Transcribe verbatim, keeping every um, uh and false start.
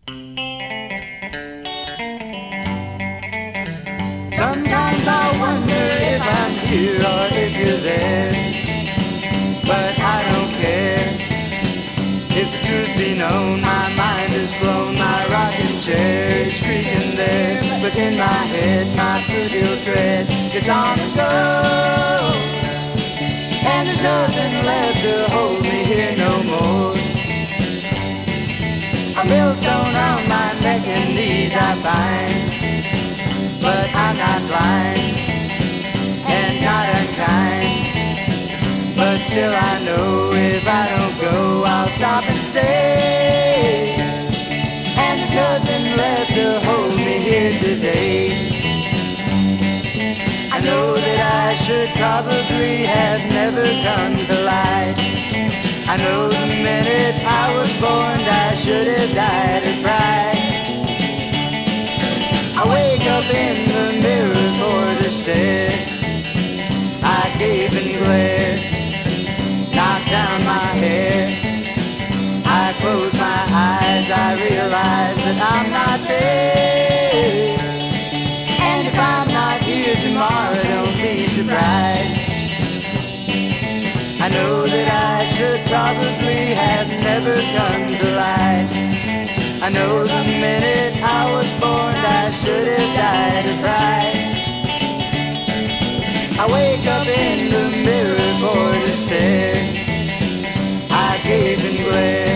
Sometimes I wonder if I'm here or if you're there, but I don't care. If the truth be known, my mind is blown, my rocking chair is creaking there, but in my head, my foot-heel tread is on the go, and there's nothing left to hold me here no more. A millstone on my neck and knees I find, but I'm not blind and not unkind. But still I know if I don't go, I'll stop and stay, and there's nothing left to hold me here today. I know that I should probably have never come to life. I know the minute I was born I should have died of pride. I wake up in the mirror for to stare, I gape and glare, knock down my hair. I close my eyes, I realize that I'm not there, and if I'm not here tomorrow, don't be surprised. I know that I should probably have never come to life. I know the minute I was born I should have died of pride. I wake up in the mirror for to stare, I gape and glare.